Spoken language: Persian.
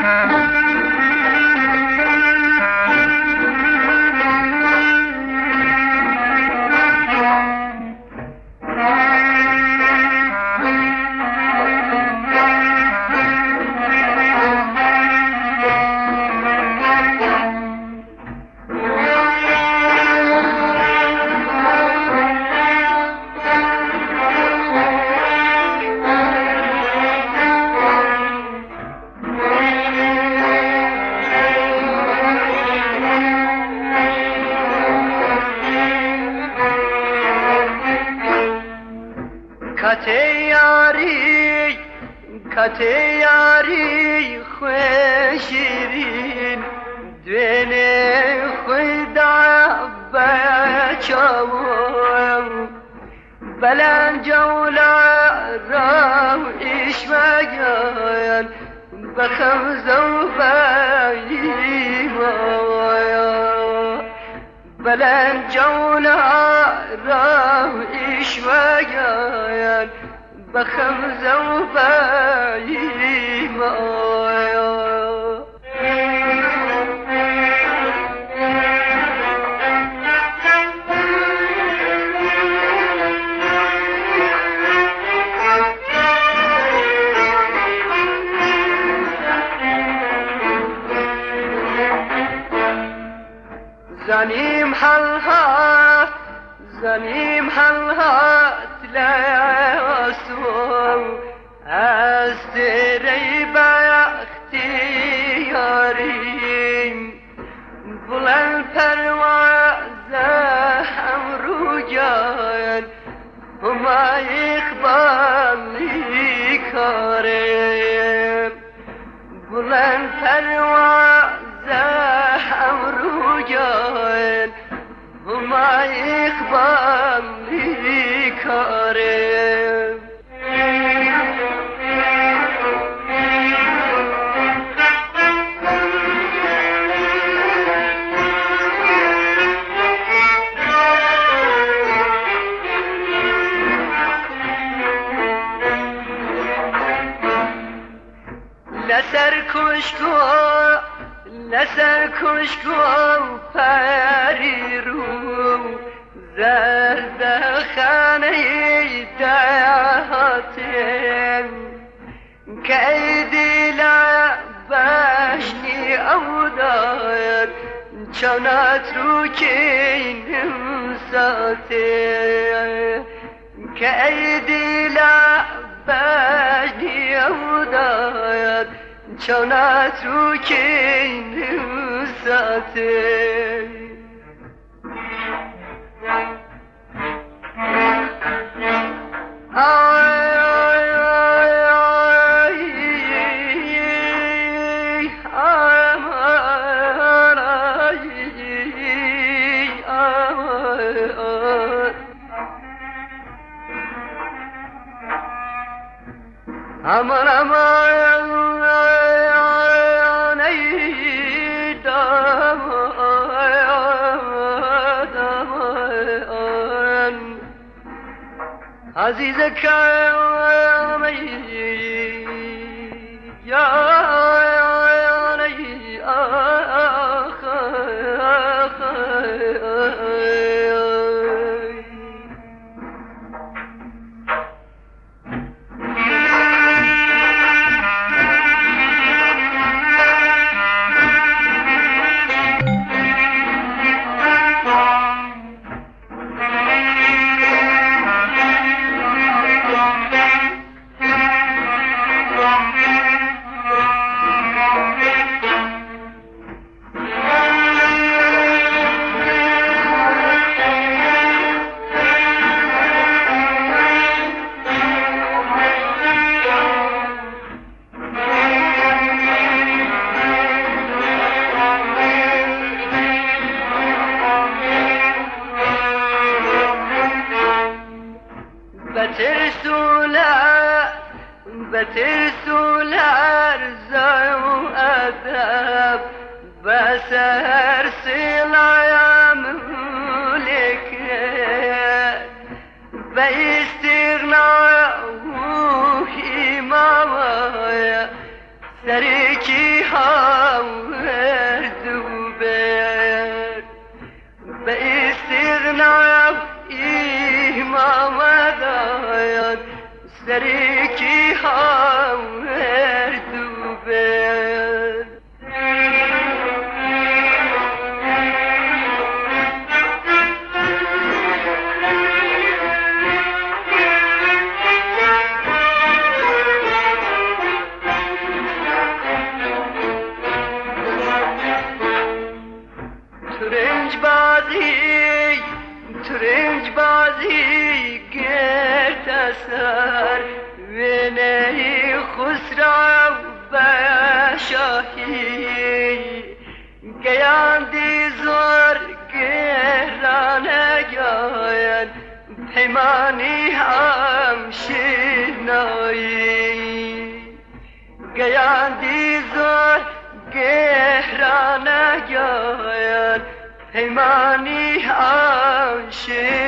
کت یاری خوشیرین دوین خدا بچاوم بلند جولا راو ایشمگان بخم زوبایی مایا بلند جولا راو ایشمگان بخم زوبایی مایا زنیم حلهات لا يسوم أستري باختيارين بلند پروازه امرو جان هما اقبالی کارم بلند پروازه امرو جان هما اقبالی کارم لسر کشکو پری رو زرد خانه دهاتم که ایدی لبشنی او داد چونات رو کنیم ساتم که ایدی لبشنی او داد چونات رو کنیم ساتم aman aman ey daman aziz kâme ya بترسول ارزا و ادب بس ارسل عیام ملکت به استغنا و ایمامای سری سرکی هاورد و بر به استغنا امام داید سرکی هاورد و بر ترنج بازی گرد اثر وینه خسرو بشاهی گیاندی زور گرانه گاید پیمانی هم شنایی گیاندی زور گرانه گاید پیمانی آشنایی